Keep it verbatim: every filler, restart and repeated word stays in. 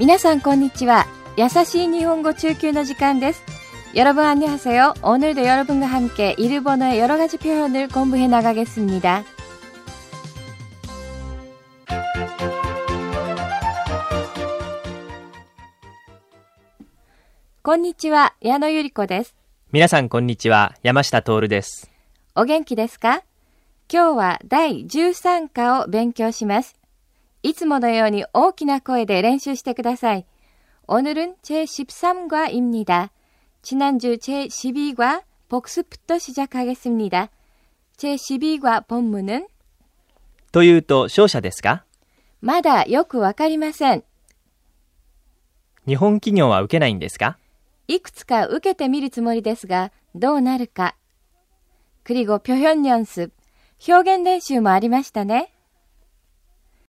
皆さんこんにちは。優しい日本語中級の時間です。여러분 안녕하세요. 오늘도 여러분과 함께 일본어의 여러 가지 표현을 공부해 나가겠습니다. こんにちは、矢野ゆり子です。 皆さんこんにちは、山下徹です。 お元気ですか？今日はだいじゅうさん課を勉強します。いつものように大きな声で練習してください。오늘은 제십삼 과입니다. 지난주 제십이 과 복습부터 시작하겠습니다. 제십이 과 본문은 というと勝者ですか？ まだよくわかりません。 日本企業は受けないんですか？ いくつか受けてみるつもりですが、どうなるか。그리고 표현 연습、表現練習もありましたね。